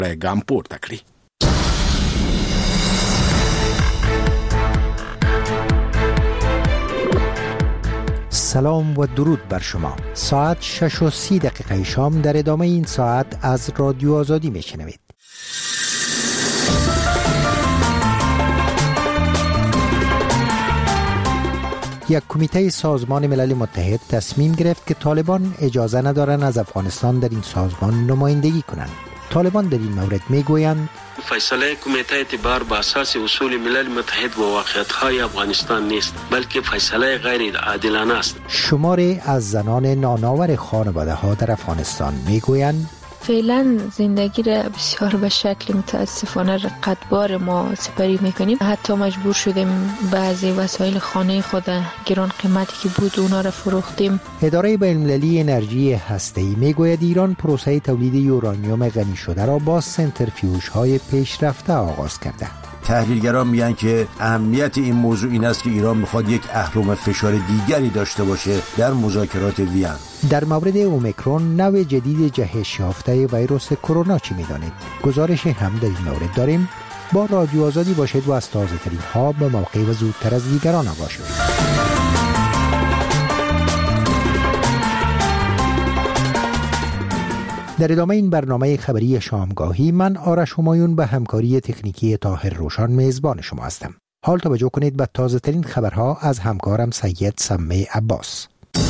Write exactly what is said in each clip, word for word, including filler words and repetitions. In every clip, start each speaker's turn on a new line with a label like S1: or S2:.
S1: ګام پورته کړي.
S2: سلام و درود بر شما. ساعت شش و سی دقیقه شام در ادامه این ساعت از رادیو آزادی میشنوید. یک کمیته سازمان ملل متحد تصمیم گرفت که طالبان اجازه ندارند از افغانستان در این سازمان نمایندگی کنند. طالبان در این مورد میگویند
S3: فیصله کمیته اعتبار با اساس اصول ملل متحد و واقعیت‌های افغانستان نیست، بلکه فیصله غیر عادلانه است.
S2: شماری از زنان ناناور خانواده‌ها در افغانستان میگویند
S4: فعلا زندگی را بسیار به شکل متاسفانه رقتبار ما سپری میکنیم. حتی مجبور شدیم بعضی وسایل خانه خود گران قیمتی که بود اونا را فروختیم.
S2: اداره بین‌المللی انرژی هسته‌ای میگوید ایران پروسه تولید یورانیوم غنی شده را با سنتریفیوژهای پیشرفته آغاز کرده.
S5: تحلیلگران میگن که اهمیت این موضوع این است که ایران میخواد یک اهرم فشار دیگری داشته باشه در مذاکرات وین.
S2: در مورد اومیکرون نوع جدید جهش یافته ویروس کرونا چی میدانید؟ گزارش هم در این مورد داریم. با رادیو آزادی باشید و از تازه ترین ها به موقع و زودتر از دیگران آگاه شوید. در ادامه این برنامه خبری شامگاهی من آرش همایون به همکاری تکنیکی طاهر روشان میزبان شما هستم. حال توجه کنید به تازه ترین خبرها از همکارم سید سمی عباس.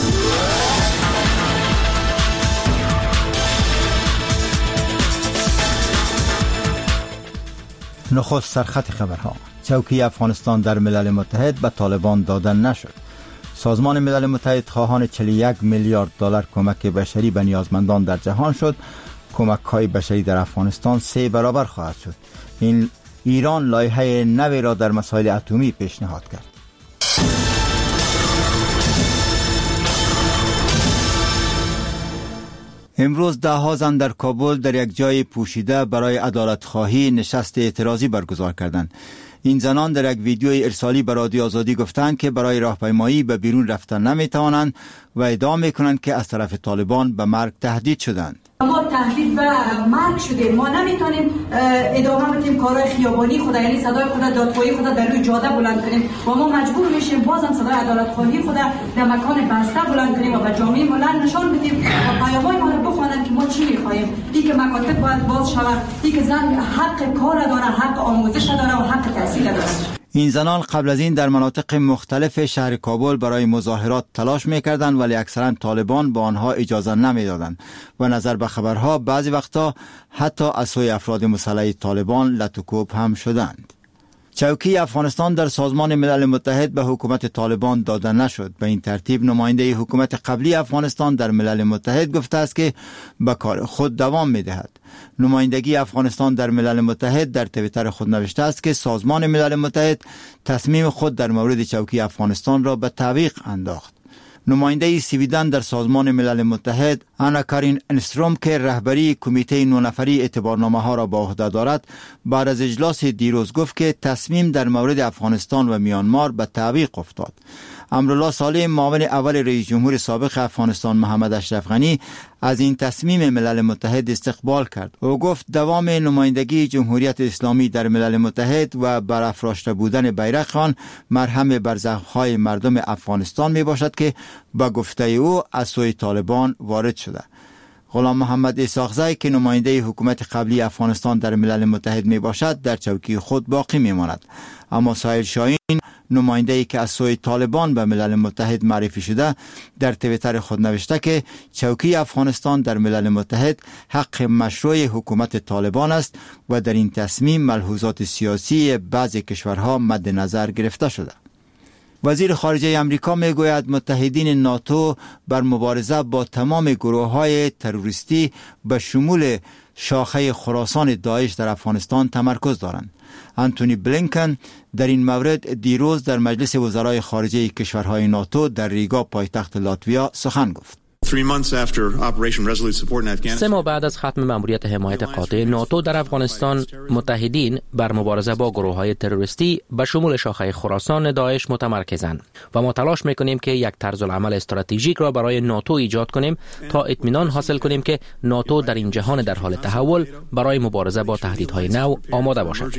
S6: نخست سرخط خبرها. چوکی افغانستان در ملل متحد به طالبان دادن نشد. سازمان ملل متحد خواهان چهل و یک میلیارد دلار کمک بشری به نیازمندان در جهان شد. کمک‌های بشری در افغانستان سه برابر خواهد شد. این ایران لایحه نوی را در مسائل اتمی پیشنهاد کرد. امروز ده ها زن در کابل در یک جای پوشیده برای عدالت خواهی نشست اعتراضی برگزار کردند. این زنان در یک ویدیوی ارسالی به رادیو آزادی گفتند که برای راهپیمایی به بیرون رفتن نمیتوانند و ادعا میکنند که از طرف طالبان به مرگ تهدید شدند.
S7: ما تهدید به مرگ شدیم. ما نمیتونیم ادامه بدیم کارهای خیابانی خود، یعنی صدای خود دادخواهی خود در روی جاده بلند کنیم و ما مجبور میشیم بازم صدای عدالت خواهی خود در مکان بسته بلند کنیم و به جامعه ملل نشان بدیم و پیام‌های ما رو بخوانند که ما چی میخواهیم. این که مکاتب باید باز شود، این که زن حق کار داره، حق آموزش داره و حق تحصیل داره.
S6: این زنان قبل از این در مناطق مختلف شهر کابل برای مظاهرات تلاش می‌کردند ولی اکثرا طالبان به آنها اجازه نمی‌دادند و نظر به خبرها بعضی وقتا حتی از سوی افراد مسلح طالبان لطوکوب هم شدند. چوکی افغانستان در سازمان ملل متحد به حکومت طالبان داده نشد. به این ترتیب نماینده حکومت قبلی افغانستان در ملل متحد گفته است که به کار خود دوام می‌دهد. نمایندگی افغانستان در ملل متحد در توییتر خود نوشته است که سازمان ملل متحد تصمیم خود در مورد چوکی افغانستان را به تعویق انداخت. نماینده سویدن در سازمان ملل متحد آنا کارین انستروم که رهبری کمیته نه نفری اعتبارنامه ها را به عهده دارد بعد از اجلاس دیروز گفت که تصمیم در مورد افغانستان و میانمار به تعویق افتاد. امرالله صالح معاون اول رئیس جمهور سابق افغانستان محمد اشرف غنی از این تصمیم ملل متحد استقبال کرد. او گفت دوام نمایندگی جمهوریت اسلامی در ملل متحد و برافراشته بودن بیرق آن مرهم بر زخم‌های مردم افغانستان می باشد که با گفته او از سوی طالبان وارد شده. غلام محمد اسحاقزی که نماینده حکومت قبلی افغانستان در ملل متحد می باشد در چوکی خود باقی می ماند. اما ساحل شاهین نماینده‌ای که از سوی طالبان به ملل متحد معرفی شده در توییتر خود نوشته که چوکی افغانستان در ملل متحد حق مشروع حکومت طالبان است و در این تصمیم ملحوظات سیاسی بعضی کشورها مد نظر گرفته شده. وزیر خارجه امریکا میگوید متحدین ناتو بر مبارزه با تمام گروه‌های تروریستی به شمول شاخه خراسان داعش در افغانستان تمرکز دارند. آنتونی بلینکن در این مورد دیروز در مجلس وزرای خارجه کشورهای ناتو در ریگا پایتخت لاتویا سخن گفت.
S1: سه ماه بعد از ختم مأموریت حمایت قاطع ناتو در افغانستان، متحدین بر مبارزه با گروه‌های تروریستی به شمول شاخه خراسان داعش متمرکزند و ما تلاش می‌کنیم که یک طرز العمل استراتژیک را برای ناتو ایجاد کنیم تا اطمینان حاصل کنیم که ناتو در این جهان در حال تحول برای مبارزه با تهدیدهای نو آماده باشد.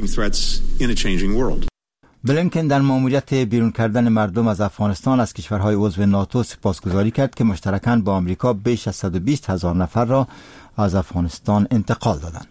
S6: بلینکن در مأموریت بیرون کردن مردم از افغانستان از کشورهای عضو ناتو سپاسگزاری کرد که مشترکاً با آمریکا بیش از صد و بیست هزار نفر را از افغانستان انتقال دادند.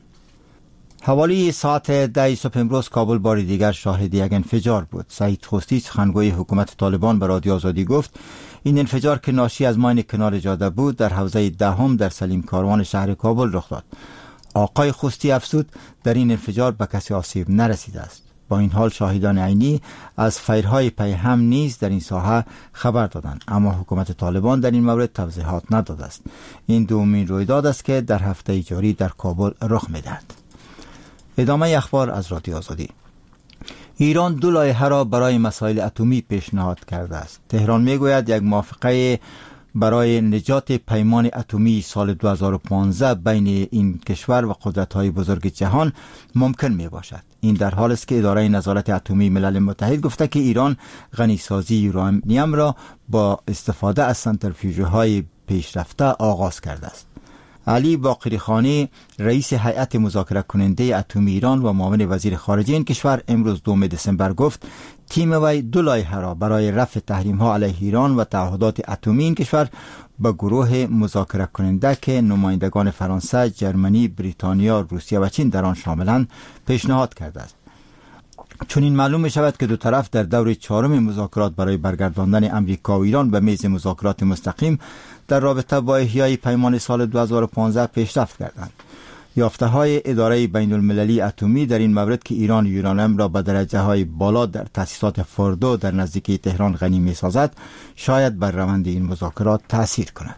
S6: حوالی ساعت ده صبح امروز کابل بار دیگر شاهد یک انفجار بود. سعید خوستی سخنگوی حکومت طالبان به رادیو آزادی گفت این انفجار که ناشی از ماین کنار جاده بود در حوزه دهم در سلیم کاروان شهر کابل رخ داد. آقای خوستی افزود در این انفجار به کسی آسیب نرسیده است. با این حال شاهدان عینی از فیرهای پیهم نیز در این ساحه خبر دادند، اما حکومت طالبان در این مورد توضیحات نداده است. این دومین رویداد است که در هفته جاری در کابل رخ می‌دهد. ادامه اخبار از رادیو آزادی. ایران دو لایحه را برای مسائل اتمی پیشنهاد کرده است. تهران میگوید یک موافقه برای نجات پیمان اتمی سال دو هزار و پانزده بین این کشور و قدرت‌های بزرگ جهان ممکن می باشد. این در حال است که اداره نظارت اتمی ملل متحد گفته که ایران غنیسازی یورانیم را با استفاده از سنتریفیوژهای پیشرفته آغاز کرده است. علی باقری خانی رئیس هیئت مذاکره کننده اتمی ایران و معاون وزیر خارجه این کشور امروز دوم دسامبر گفت تیم وی دو لایحه را برای رفع تحریم ها علیه ایران و تعهدات اتمی این کشور به گروه مذاکره کننده که نمایندگان فرانسه، جرمنی، بریتانیا، روسیه و چین در آن شاملند پیشنهاد کرده است. چون این معلوم می شود که دو طرف در دور چهارم مذاکرات برای برگرداندن امریکا و ایران به میز مذاکرات مستقیم در رابطه با احیای پیمان سال دو هزار و پانزده پیشرفت کردند. یافته های اداره بین المللی اتمی در این مورد که ایران یورانیم را به درجه های بالا در تأسیسات فوردو در نزدیکی تهران غنی می سازد شاید بر روند این مذاکرات تأثیر کند.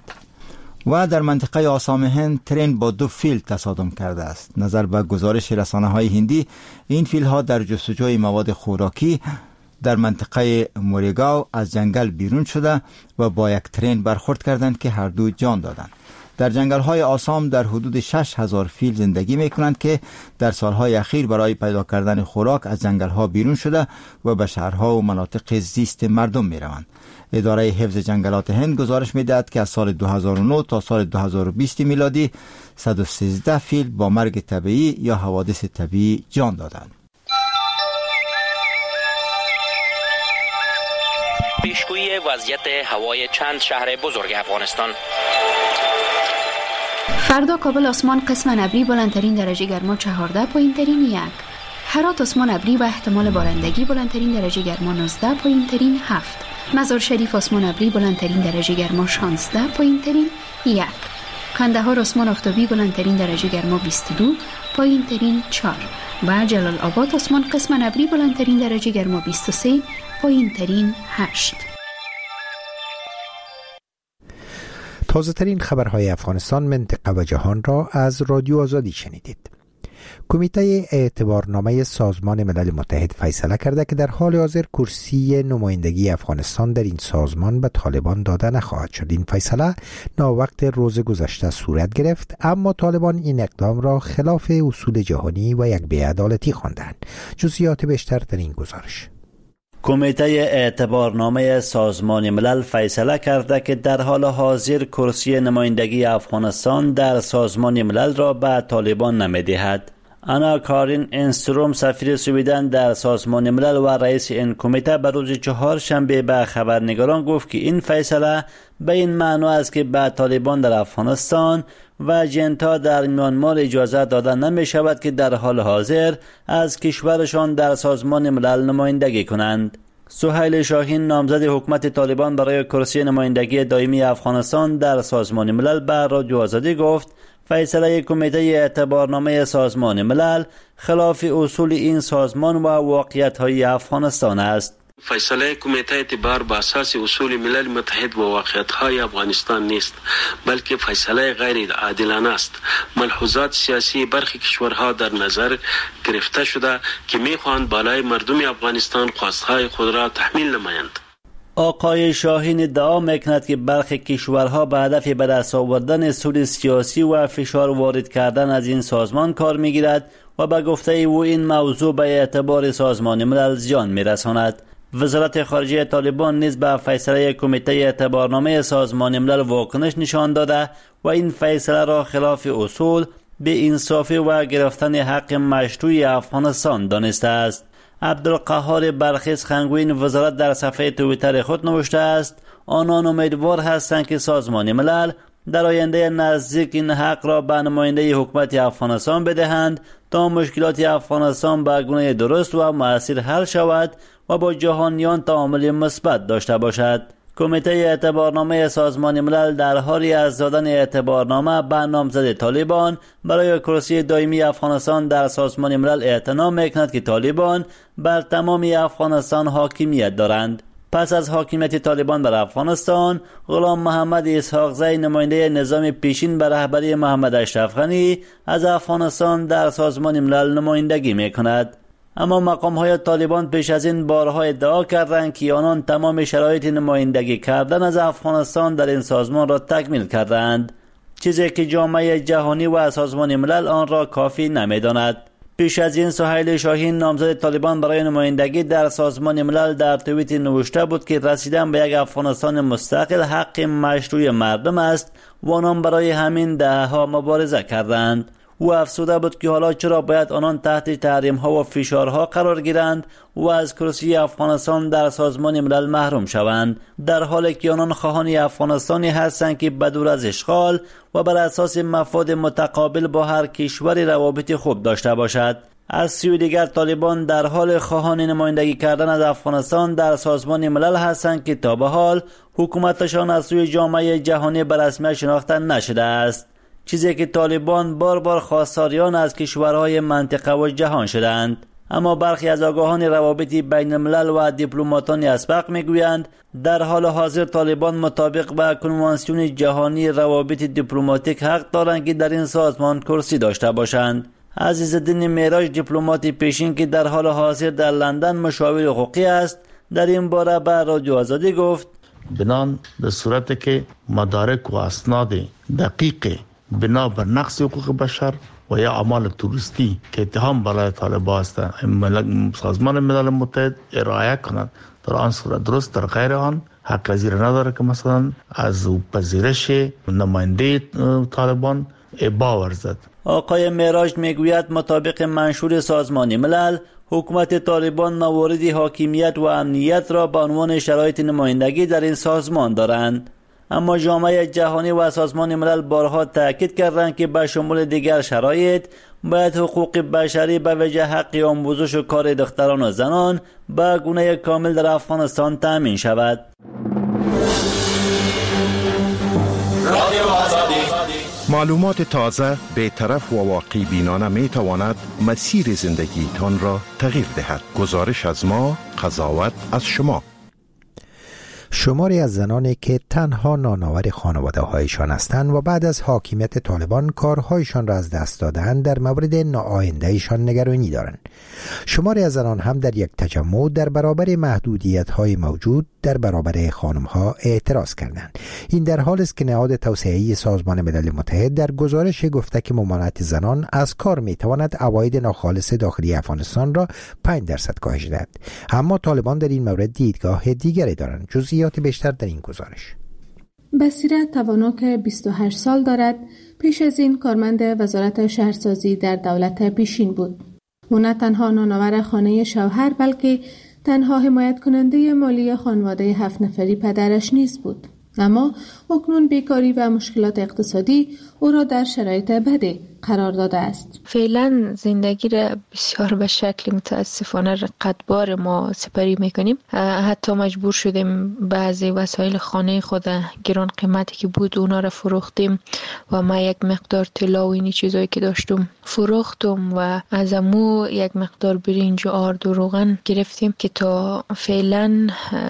S6: و در منطقه آسام هند ترین با دو فیل تصادم کرده است. نظر به گزارش رسانه های هندی این فیل ها در جستجوی مواد خوراکی در منطقه موریگاو از جنگل بیرون شده و با یک ترین برخورد کردند که هر دو جان دادند. در جنگل های آسام در حدود شش هزار فیل زندگی می کنند که در سالهای اخیر برای پیدا کردن خوراک از جنگل ها بیرون شده و به شهرها و مناطق زیست مردم می روند. اداره حفظ جنگلات هند گزارش می دهد که از سال دو هزار و نه تا سال دو هزار و بیست میلادی صد و سیزده فیل با مرگ طبیعی یا حوادث طبیعی جان دادند.
S1: پیشگویی وضعیت هوای چند شهر بزرگ افغانستان.
S8: فردا کابل آسمان قسم ابری بلندترین درجه گرما چهارده، پایینترین یک. هرات آسمان ابری و احتمال بارندگی بلندترین درجه گرما نوزده، پایینترین هفت. مزار شریف آسمان ابری بلندترین درجه گرما شانزده، پایینترین یک. کندهار آسمان آفتابی بلندترین درجه گرما بیست و دو، پایینترین چهار. و جلال آباد آسمان قسم ابری بلندترین درجه گرما بیست و سه، پایینترین هشت.
S2: تازه ترین خبرهای افغانستان، منطقه و جهان را از رادیو آزادی شنیدید. کمیته اعتبارنامه سازمان ملل متحد فیصله کرده که در حال حاضر کرسی نمایندگی افغانستان در این سازمان به طالبان داده نخواهد شد. این فیصله ناوقت روز گذشته صورت گرفت، اما طالبان این اقدام را خلاف اصول جهانی و یک بی‌عدالتی خواندند. جزئیات بیشتر در این گزارش.
S9: کمیته اعتبارنامه سازمان ملل فیصله کرده که در حال حاضر کرسی نمایندگی افغانستان در سازمان ملل را به طالبان نمی‌دهد. انا کارین انستروم سفیر سویدن در سازمان ملل و رئیس این کمیته به روز چهارشنبه به خبرنگاران گفت که این فیصله به این معنی است که به طالبان در افغانستان و جنتا در میانمار اجازه داده نمی شود که در حال حاضر از کشورشان در سازمان ملل نمایندگی کنند. سهیل شاهین نامزد حکومت طالبان برای کرسی نمایندگی دائمی افغانستان در سازمان ملل به رادیو آزادی گفت فیصله کمیته اعتبارنامه سازمان ملل خلاف اصول این سازمان و واقعیت‌های افغانستان است.
S3: فیصله کمیته اعتبار با اساس اصول ملل متحد و واقعیت‌های افغانستان نیست، بلکه فیصله غیر عادلانه است. ملحوظات سیاسی برخی کشورها در نظر گرفته شده که می‌خواهند بالای مردم افغانستان خواستهای خود را تحمیل نمایند.
S9: آقای شاهین ادعا میکند که برخی کشورها به هدف به دست آوردن سود سیاسی و فشار وارد کردن از این سازمان کار میگیرد و به گفته او این موضوع به اعتبار سازمان ملل زیان میرساند. وزارت خارجه طالبان نیز به فیصله کمیته اعتبارنامه سازمان ملل واکنش نشان داده و این فیصله را خلاف اصول، به انصافی و گرفتن حق مشروع افغانستان دانسته است. عبدالقهار برخیز خنگوین وزارت در صفحه توییتر خود نوشته است آنان امیدوار هستند که سازمان ملل در آینده نزدیک این حق را به نماینده حکومت افغانستان بدهند تا مشکلات افغانستان به گونه درست و مؤثر حل شود و با جهانیان تعامل مثبت داشته باشد. کمیته اعتبارنامه سازمان ملل در حالی از دادن اعتبارنامه به نامزد طالبان برای کرسی دائمی افغانستان در سازمان ملل اعتنا میکند که طالبان بر تمام افغانستان حاکمیت دارند. پس از حاکمیت طالبان بر افغانستان، غلام محمد اسحاق زی نماینده نظام پیشین به رهبری محمد اشرف غنی از افغانستان در سازمان ملل نمایندگی میکند. اما مقام‌های طالبان پیش از این بارها ادعا کردند که آنان تمام شرایط نمایندگی کردن از افغانستان در این سازمان را تکمیل کردند، چیزی که جامعه جهانی و سازمان ملل آن را کافی نمی‌داند. پیش از این سهیل شاهین نامزد طالبان برای نمایندگی در سازمان ملل در توییت نوشته بود که رسیدن به یک افغانستان مستقل حق مشروع مردم است و آنان برای همین دهه‌ها مبارزه کردند. او افسوده بود که حالا چرا باید آنان تحت تحریم ها و فشارها قرار گیرند و از کرسی افغانستان در سازمان ملل محروم شوند، در حالی که آنان خواهان افغانستانی هستند که بدور از اشغال و بر اساس مفاد متقابل با هر کشوری روابط خوب داشته باشد. از سوی دیگر طالبان در حال خواهان نمایندگی کردن از افغانستان در سازمان ملل هستند که تا به حال حکومتشان از سوی جامعه جهانی به رسمیت شناخته نشده است، چیزی که طالبان بار بار خواستاریان از کشورهای منطقه و جهان شدند. اما برخی از آگاهان روابط بین الملل و دیپلماتان اسبق میگویند در حال حاضر طالبان مطابق با کنوانسیون جهانی روابط دیپلماتیک حق دارند که در این سازمان کرسی داشته باشند. عزیزالدین معراج دیپلمات پیشین که در حال حاضر در لندن مشاور حقوقی است در این باره به رادیو آزادی گفت
S10: بنان به صورت که مدارک و اسناد دقیق بنا بر نقض حقوق بشر و یا اعمال توریستی که اتهام برای طالبان است سازمان ملل متحد ارائه کند، در آن صورت درست، در غیر آن حق پذیر نداره که مثلا از پذیرش نماینده طالبان ابا ورزد.
S9: آقای معراج میگوید مطابق منشور سازمان ملل حکومت طالبان موارد حاکمیت و امنیت را به عنوان شرایط نمایندگی در این سازمان دارند، اما جامعه جهانی و سازمان ملل بارها تاکید کردند که به شمول دیگر شرایط باید حقوق بشری به وجه حق آموزش و کار دختران و زنان به گونه کامل در افغانستان تامین شود.
S11: معلومات تازه، بی‌طرف و واقعی بینانه می تواند مسیر زندگی تان را تغییر دهد. گزارش از ما، قضاوت از شما.
S2: شماری از زنانی که تنها نانآور خانواده هایشان هستند و بعد از حاکمیت طالبان کارهایشان را از دست دادند در مورد ناآینده‌شان نگرانی دارند. شماری از زنان هم در یک تجمع در برابر محدودیت های موجود در برابر خانم ها اعتراض کردند. این در حالی است که نهاد توسعه‌ای سازمان ملل متحد در گزارش گفته که ممانعت زنان از کار می تواند عواید ناخالص داخلی افغانستان را پنج درصد کاهش دهد. اما طالبان در این مورد دیدگاه دیگری دارند. جزئیات بیشتر در این گزارش.
S12: بصیرت توانا که بیست و هشت سال دارد، پیش از این کارمند وزارت شهرسازی در دولت پیشین بود. او نه تنها نانآور خانه شوهر بلکه تنها حمایت کننده مالی خانواده هفت نفری پدرش نیز بود. اما اکنون بیکاری و مشکلات اقتصادی او را در شرایط بدی قرار داده است.
S4: فعلا زندگی را بسیار به شکل متاسفانه رقتبار ما سپری میکنیم. حتی مجبور شدیم بعضی وسایل خانه خود گران قیمتی که بود اونا را فروختیم و ما یک مقدار طلا و اینی چیزایی که داشتم فروختم و از امو یک مقدار برنج و آرد و روغن گرفتیم که تا فعلا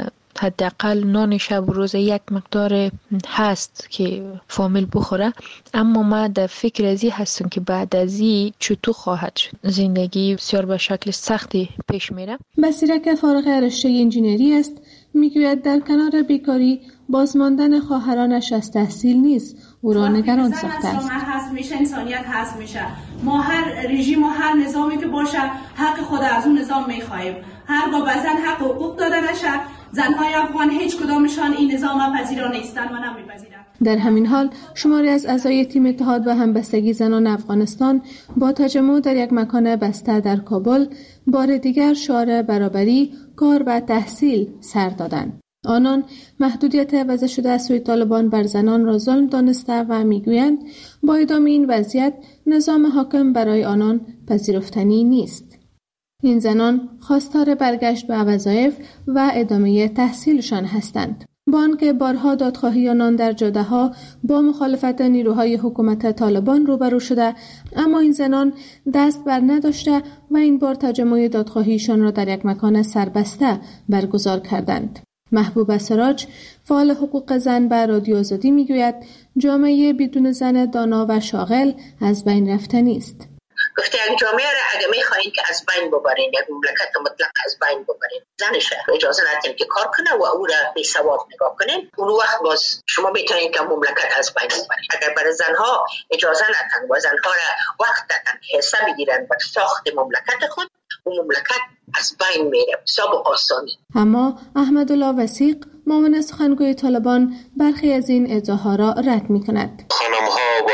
S4: حداقل نان شب روز یک مقدار هست که فامیل بخوره. اما ما در فکر ازی هستم که بعد ازی چطور خواهد شد. زندگی بسیار به شکل سختی پیش میره.
S12: بصیره فارغ رشته انجینری است، میگوید در کنار بیکاری بازماندن خواهرانش از تحصیل نیست او را نگران ساخته است.
S7: هست میشه انسانیت هست میشه. ما هر رژیم و هر نظامی که باشه حق خود از اون نظام میخواهیم. هرگاه به زن حق حقوق داده نشه، زنهای افغان هیچ کدامشان این نظام پذیرا نیستن و نمیپذیرند.
S12: در همین حال شماری از اعضای تیم اتحاد و همبستگی زنان افغانستان با تجمع در یک مکان بسته در کابل بار دیگر شعار برابری، کار و تحصیل سر دادند. آنان محدودیت وضع شده از سوی طالبان بر زنان را ظلم دانسته و میگویند با ادامه این وضعیت نظام حاکم برای آنان پذیرفتنی نیست. این زنان خواستار برگشت به وظایف و ادامه تحصیلشان هستند. با آنکه بارها دادخواهی آنان در جاده‌ها با مخالفت نیروهای حکومت طالبان روبرو شده، اما این زنان دست بر نداشته و این بار تجمع دادخواهیشان را در یک مکان سربسته برگزار کردند. محبوب سراج، فعال حقوق زن به رادیو آزادی میگوید جامعه بدون زن دانا و شاغل از بین رفتنی است.
S13: گفته یک جامعه را اگه میخواین که از بین ببرین، یک مملکت مطلق از بین ببرین، زنش اجازه ندین که کار کنه و او را بی سواد نگاه کنین، اون وقت باز شما میتونین که مملکت از بین ببرین. اگر برای زنها اجازه ندن و زنها را وقت دادن حصه بگیرن بر ساخت مملکت خود، اون مملکت از بین میره بسیار آسانی.
S12: اما احمدالله وثیق، معاون سخنگوی طالبان، برخی از این ادعاها را رد میکند.
S14: خانم‌ها و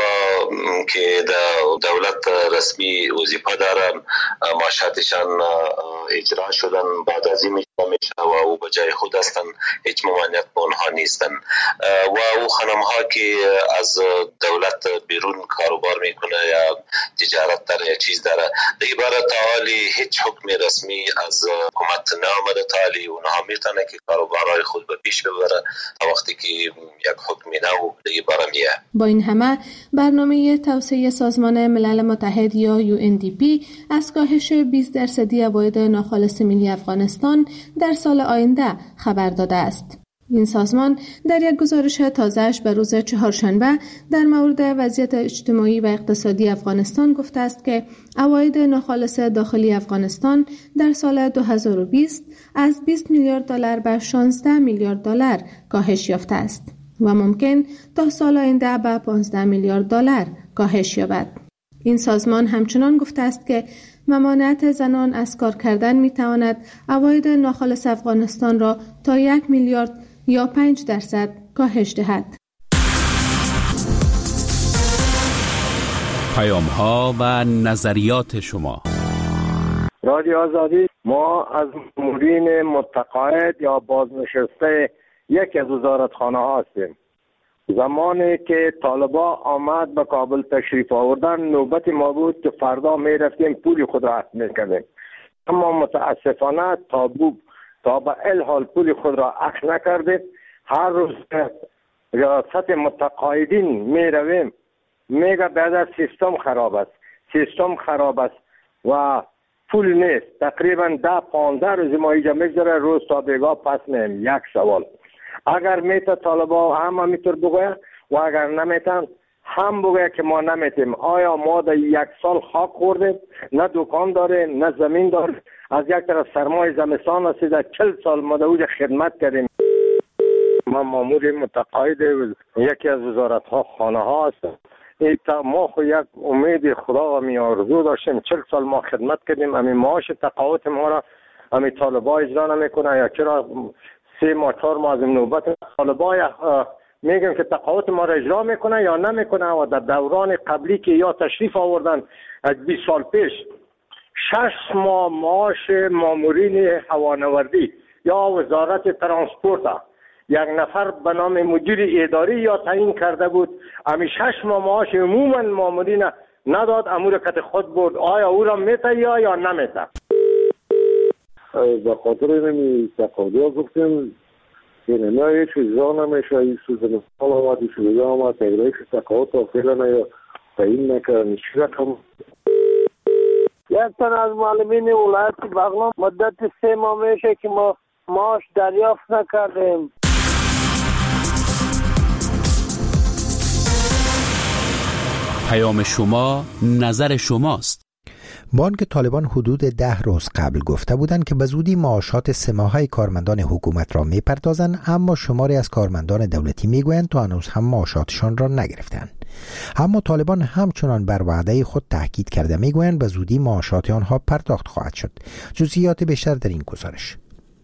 S14: که در دولت رسمی وظیفه دارن معاشاتشان اجرا شدن، بعد از این میشه و او به جای خود هستن، هیچ ممانعت به اونها نیستن. و او خانم‌ها که از دولت بیرون کاروبار میکنه یا تجارت داره یا چیز داره، دیگه برای تعالی هیچ حکم رسمی از حکومت نامده، تعالی اونها میتونه که کاروبارهای خود به پیش ببره تا وقتی که یک حکمی نو دیگه برمیه.
S12: با این همه برنامه توسعه سازمان ملل متحد یا یو ان دی پی از کاهش بیست درصدی عواید ناخالص ملی افغانستان در سال آینده خبر داده است. این سازمان در یک گزارش تازه‌اش به روز چهارشنبه در مورد وضعیت اجتماعی و اقتصادی افغانستان گفته است که عواید ناخالص داخلی افغانستان در سال دو هزار و بیست از بیست میلیارد دلار به شانزده میلیارد دلار کاهش یافته است و ممکن تا سال آینده به پانزده میلیارد دلار کاهش یابد. این سازمان همچنان گفته است که ممانعت زنان از کار کردن میتواند عواید ناخالص افغانستان را تا یک میلیارد یا پنج درصد کاهش دهد.
S15: پیام ها و نظریات شما.
S16: رادیو آزادی، ما از مامورین متقاعد یا بازنشسته یکی از وزارتخانه ها هستیم. زمانی که طالبا آمد به کابل تشریف آوردن، نوبت ما بود که فردا می رفتیم پول خود را اخذ می کردیم، اما متاسفانه تابو تا به الحال پول خود را اخذ نکردیم. هر روز ریاست متقاعدین می رویم، میگه بعد سیستم خراب است، سیستم خراب است و پول نیست. تقریبا ده پانزده روز ما اینجا میگذره، روز تا بیگاه پس میم. یک سوال، اگر میته طالبا هم میتر بگوید و اگر نمیتن هم بگوید که ما نمیتیم. آیا ما در یک سال خاک خوردیم، نه دکان داریم نه زمین داریم، از یک طرف سرمای زمستان رسیده، چل سال ما در اوج خدمت کردیم. ما مامور متقاعد یکی از وزارت ها خانه ها هستم. ما خو یک امید خدا و می آرزو داشتیم، چل سال ما خدمت کردیم، امی معاش تقاعد ما را امی طالبا اجرا نمیکنه یا چرا سه ماه چهار ماه از نوبت طالبا میگن که تقاعد ما را اجرا میکنه یا نمیکنه. و در دوران قبلی که یا تشریف آوردن از بیست سال پیش، شش ماه معاش مامورین هوانوردی یا وزارت ترانسپورت یک نفر به نام مدیر اداری یا تعیین کرده بود، امی شش ماه معاش عموما مامورین نداد، امور کت خود بود. آیا او را میته یا یا نمیته؟
S17: به خاطر اینمی تقاضا گفتیم که نه هیچ اجرا نمیشه. این سوزن سال آمد، این شده آمد، تقریبش تقاضا تا فعلا یا تعیین نکردن. چی رقم؟
S18: یک تن از معلمین ولایت بغلان مدت سه ماه میشه که ما ماش دریافت نکردیم.
S15: پیام شما نظر شماست.
S2: بانک طالبان حدود ده روز قبل گفته بودند که به زودی معاشات سه ماهه کارمندان حکومت را میپردازند، اما شماری از کارمندان دولتی میگویند تا هنوز هم معاشاتشان را نگرفتند. اما طالبان همچنان بر وعده خود تاکید کرده میگویند به زودی معاشات آنها پرداخت خواهد شد. جزئیات بیشتر در این گزارش.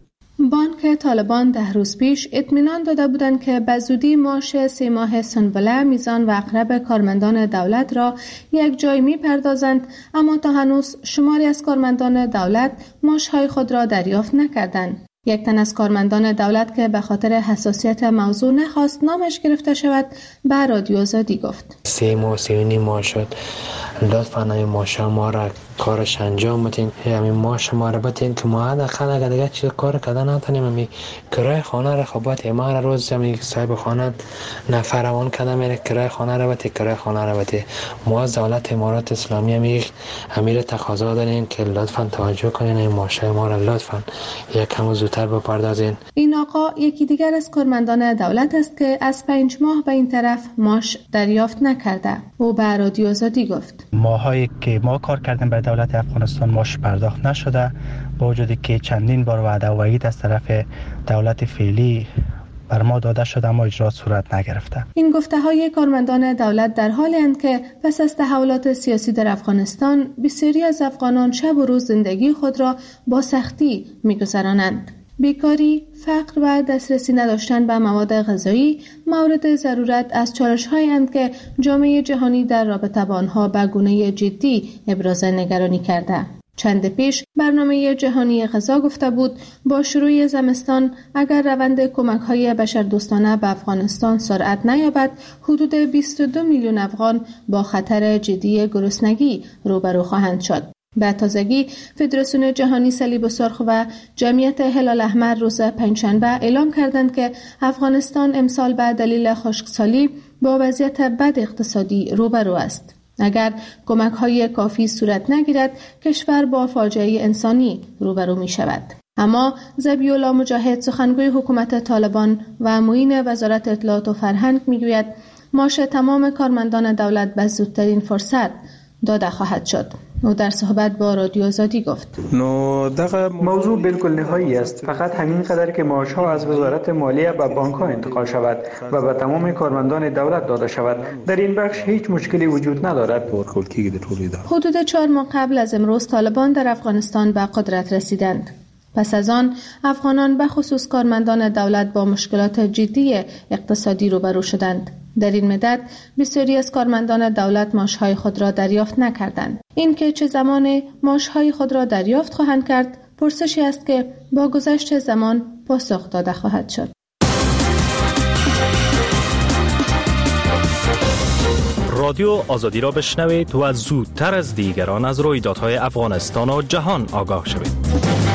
S12: بانک طالبان ده روز پیش اطمینان داده بودند که به زودی معاش سه ماه سنبله، میزان و اقرب کارمندان دولت را یک جای می پردازند، اما تا هنوز شماری از کارمندان دولت معاشهای خود را دریافت نکردند. یک تن از کارمندان دولت که به خاطر حساسیت موضوع نخواست نامش گرفته شود به رادیو آزادی گفت:
S19: سه ماه سه نیم ماه شد، لطفاً این معاش ما را کارش انجام بدین، همین معاش ما را بدین که ما حداقل اگر دیگه چیز کار کردن نتونیم، همین کرایه خانه را خبات ما روز همین صاحب خانه نفروان کنه میره کرایه خانه را بده کرایه خانه را بده. ما از دولت امارات اسلامی همین امیر تقاضا داریم که لطفاً توجه کنین این معاش ما را لطفاً یک کم زودتر بپردازین.
S12: این آقا یکی دیگر از کارمندان دولت است که از پنج ماه به این طرف معاش دریافت نکرده. او به رادیو آزادی گفت:
S20: ماهایی که ما کار کردیم برای دولت افغانستان معاش پرداخت نشده، با وجودی که چندین بار وعده و وعید از طرف دولت فعلی بر ما داده شده اما اجرا صورت نگرفته.
S12: این گفته های کارمندان دولت در حالی اند که پس از تحولات سیاسی در افغانستان بسیاری از افغانان شب و روز زندگی خود را با سختی می‌گذرانند. بیکاری، فقر و دسترسی نداشتن به مواد غذایی مورد ضرورت از چالش‌هایی اند که جامعه جهانی در رابطه با آنها به گونه جدی ابراز نگرانی کرده. چند پیش برنامه جهانی غذا گفته بود با شروع زمستان اگر روند کمک‌های بشردوستانه به افغانستان سرعت نیابد، حدود بیست و دو میلیون افغان با خطر جدی گرسنگی روبرو خواهند شد. به تازگی فدراسیون جهانی صلیب سرخ و جمعیت هلال احمر روز پنجشنبه اعلام کردند که افغانستان امسال به دلیل خشکسالی با وضعیت بد اقتصادی روبرو است. اگر کمک‌های کافی صورت نگیرد، کشور با فاجعه انسانی روبرو می شود. اما ذبیح الله مجاهد، سخنگوی حکومت طالبان و معین وزارت اطلاعات و فرهنگ میگوید معاش تمام کارمندان دولت به زودترین فرصت داده خواهد شد. او در صحبت با رادیو آزادی گفت:
S21: نو دغه موضوع بالکل نهایی است، فقط همین قدر که معاش‌ها از وزارت مالیه به بانک‌ها انتقال شود و به تمام کارمندان دولت داده شود. در این بخش هیچ مشکلی وجود ندارد.
S12: حدود چهار ماه قبل از امروز طالبان در افغانستان به قدرت رسیدند. پس از آن افغانان به خصوص کارمندان دولت با مشکلات جدی اقتصادی روبرو شدند. در این مدت بسیاری از کارمندان دولت معاش‌های خود را دریافت نکردند. این که چه زمان معاش‌های خود را دریافت خواهند کرد، پرسشی است که با گذشت زمان پاسخ داده خواهد شد.
S22: رادیو آزادی را بشنوید و زودتر از دیگران از رویدادهای افغانستان و جهان آگاه شوید.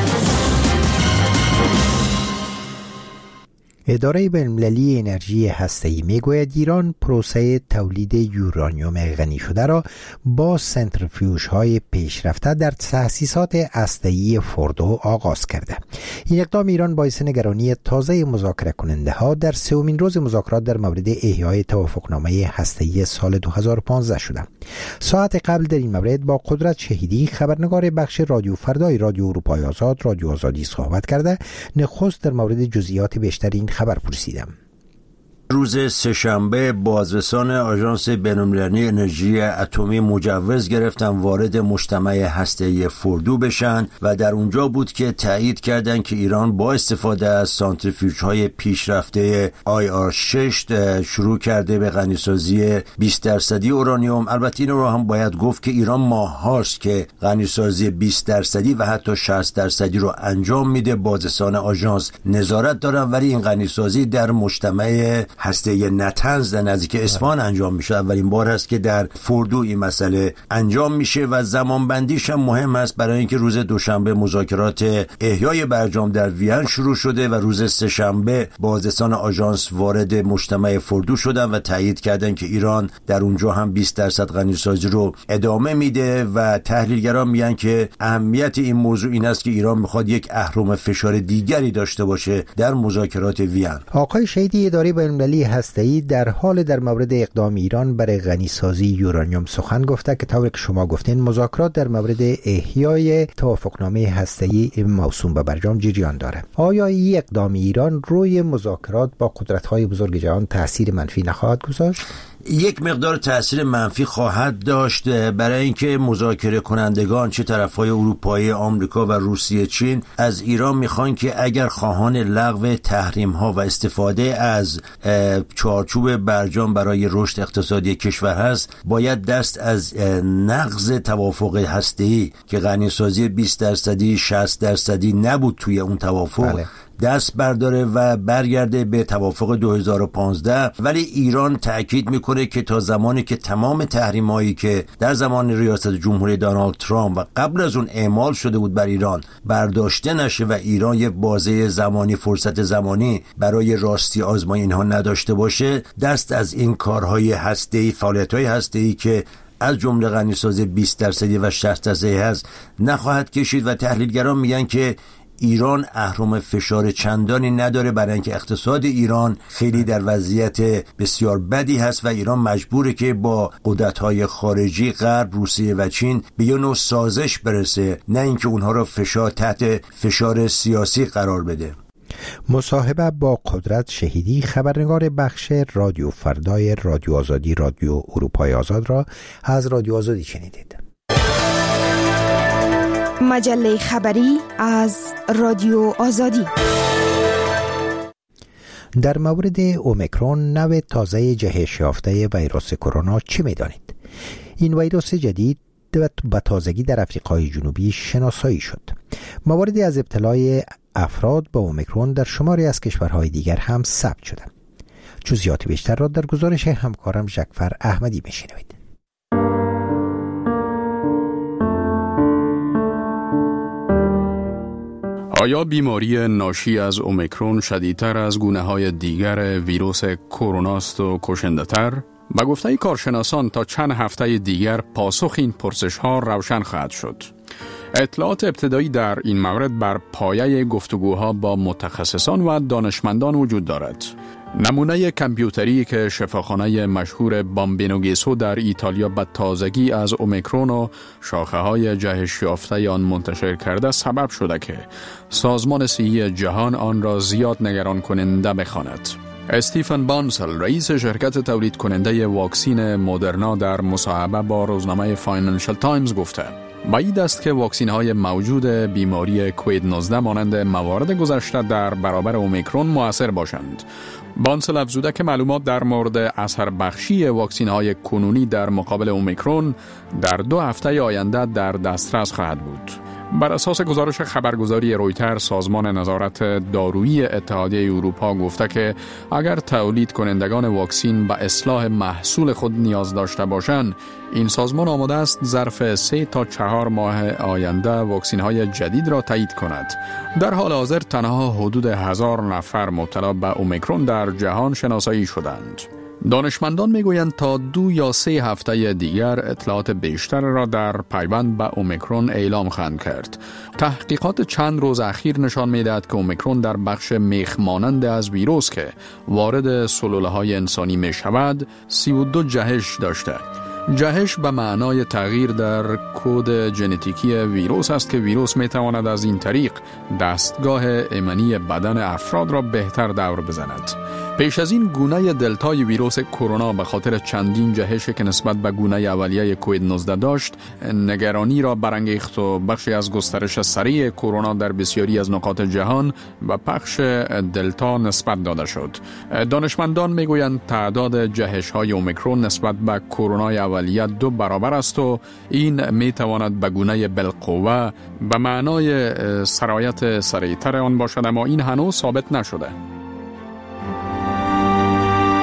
S2: اداره بین‌المللی انرژی هسته‌ای میگوید ایران پروسه تولید یورانیوم غنی شده را با سنتریفیوژهای پیشرفته در تأسیسات هسته‌ای فوردو آغاز کرده. این اقدام ایران باعث نگرانی تازه مذاکره کننده ها در سومین روز مذاکرات در مورد احیای توافقنامه هسته‌ای سال دو هزار و پانزده شده. ساعت قبل در این مورد با قدرت شهیدی، خبرنگار بخش رادیو فردای رادیو اروپای آزاد رادیو آزادی صحبت کرده نخست در مورد جزئیات بیشتر این خبر پرسیدم.
S5: روز سه‌شنبه بازرسان آژانس بین‌المللی انرژی اتمی مجوز گرفتن وارد مجتمع هسته‌ای فوردو بشن و در اونجا بود که تایید کردند که ایران با استفاده از سانتریفیوژهای پیشرفته آی آر شش شروع کرده به غنیسازی بیست درصدی اورانیوم. البته این رو هم باید گفت که ایران ماه‌هاست که غنیسازی بیست درصدی و حتی شصت درصدی رو انجام میده. بازرسان آژانس نظارت دارن، ولی این غنیسازی در مجتمع هسته نتنز در نزدیک اصفهان انجام میشه. اولین بار است که در فردو این مسئله انجام میشه و زمان بندیش هم مهم است، برای اینکه روز دوشنبه مذاکرات احیای برجام در وین شروع شده و روز سه‌شنبه بازرسان آژانس وارد مجتمع فردو شدن و تایید کردن که ایران در اونجا هم بیست درصد غنیسازی رو ادامه میده و تحلیلگران میگن که اهمیت این موضوع این است که ایران میخواد یک اهرم فشار دیگری داشته باشه در مذاکرات وین.
S2: آقای شهیدی، اداره بین‌المللی هسته‌ای در حال در مورد اقدام ایران برای غنیسازی یورانیوم سخن گفته که طوری که شما گفتین مذاکرات در مورد احیای توافقنامه هسته‌ای موسوم به برجام جریان داره. آیا این اقدام ایران روی مذاکرات با قدرت‌های بزرگ جهان تأثیر منفی نخواهد گذاشت؟
S5: یک مقدار تأثیر منفی خواهد داشت، برای اینکه مذاکره کنندگان چه طرفهای اروپایی، آمریکا و روسیه، چین از ایران میخوان که اگر خواهان لغو تحریم ها و استفاده از چارچوب برجام برای رشد اقتصادی کشور هست، باید دست از نقض توافق هسته‌ای که غنیسازی بیست درصدی شصت درصدی نبود توی اون توافق بله. دست برداره و برگرده به توافق دو هزار و پانزده. ولی ایران تأکید میکنه که تا زمانی که تمام تحریمایی که در زمان ریاست جمهوری دونالد ترامپ و قبل از اون اعمال شده بود بر ایران برداشته نشه و ایران یک بازه زمانی، فرصت زمانی برای راستی آزمایی اینها نداشته باشه، دست از این کارهای هسته‌ای، فعالیت‌های هسته‌ای که از جمله غنیسازی بیست درصدی و شصت درصدی هست نخواهد کشید. و تحلیلگران میگن که ایران اهرم فشار چندانی نداره، برای اینکه اقتصاد ایران خیلی در وضعیت بسیار بدی هست و ایران مجبوره که با قدرت‌های خارجی غرب، روسیه و چین به یه نوع سازش برسه، نه اینکه اونها را فشار تحت فشار سیاسی قرار بده.
S2: مصاحبه با قدرت شهیدی، خبرنگار بخش رادیو فردای رادیو آزادی رادیو اروپای آزاد را از رادیو آزادی شنیدید.
S1: مجله خبری از رادیو آزادی.
S2: در مورد اومیکرون، نوع تازه جهش یافته ویروس کرونا چه می‌دانید؟ این ویروس جدید به تازگی در آفریقای جنوبی شناسایی شد. مواردی از ابتلای افراد با اومیکرون در شماری از کشورهای دیگر هم ثبت شده. جزئیات بیشتر را در گزارش همکارم جعفر احمدی می‌شنوید.
S6: آیا بیماری ناشی از اومیکرون شدیدتر از گونه‌های دیگر ویروس کرونا است و کشنده‌تر؟ به گفته کارشناسان تا چند هفته دیگر پاسخ این پرسش‌ها روشن خواهد شد. اطلاعات ابتدایی در این مورد بر پایه گفتگوها با متخصصان و دانشمندان وجود دارد. نمونه کامپیوتری که شفاخانه مشهور بامبینو گیسو در ایتالیا به تازگی از اومیکرون و شاخه‌های جهش یافته آن منتشر کرده سبب شده که سازمان صحی جهان آن را زیاد نگران کننده بخواند. استیفن بانسل، رئیس شرکت تولید کننده واکسین مدرنا، در مصاحبه با روزنامه فاینانشل تایمز گفته بعید است که واکسین های موجود بیماری کووید نوزده مانند موارد گذشته در برابر اومیکرون مؤثر باشند. بانسل افزوده که معلومات در مورد اثر بخشی واکسین های کنونی در مقابل اومیکرون در دو هفته آینده در دسترس خواهد بود. بر اساس گزارش خبرگزاری رویتر، سازمان نظارت دارویی اتحادیه اروپا گفته که اگر تولید کنندگان واکسین به اصلاح محصول خود نیاز داشته باشند، این سازمان آماده است ظرف سه تا چهار ماه آینده واکسین های جدید را تایید کند. در حال حاضر تنها حدود هزار نفر مبتلا به اومیکرون در جهان شناسایی شدند. دانشمندان میگویند تا دو یا سه هفته دیگر اطلاعات بیشتر را در پیوند به اومیکرون اعلام خواهند کرد. تحقیقات چند روز اخیر نشان میدهد که اومیکرون در بخش میخ مانند از ویروس که وارد سلولهای انسانی می شود سی و دو جهش داشته. جهش به معنای تغییر در کد ژنتیکی ویروس است که ویروس می تواند از این طریق دستگاه ایمنی بدن افراد را بهتر دور بزند. پیش از این گونه دلتای ویروس کرونا به خاطر چندین جهش که نسبت به گونه اولیه کووید نوزده داشت نگرانی را برانگیخت و بخشی از گسترش سریع کرونا در بسیاری از نقاط جهان و پخش دلتا نسبت داده شد. دانشمندان میگویند تعداد جهش های اومیکرون نسبت به کرونا اولیه دو برابر است و این میتواند به گونه بالقوه به معنای سرایت سریعتر آن باشد، اما این هنوز ثابت نشده.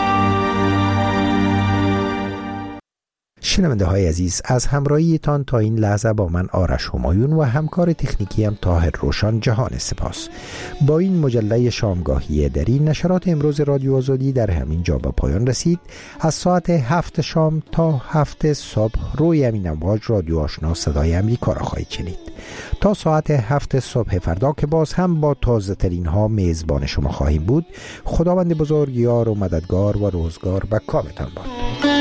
S2: شنونده های عزیز، از همراهیتان تا این لحظه با من آرش همایون و همکار تکنیکی هم طاهر روشان جهان سپاس. با این مجله شامگاهی دری نشرات امروز رادیو آزادی در همین جا به پایان رسید. از ساعت هفت شام تا هفت صبح روی همین امواج رادیو آشنا صدای امریکا را خواهید شنید. تا ساعت هفت صبح فردا که باز هم با تازه ترین ها میزبان شما خواهیم بود. خداوند بزرگ یار و مددگار و روزگار به کامتان باد.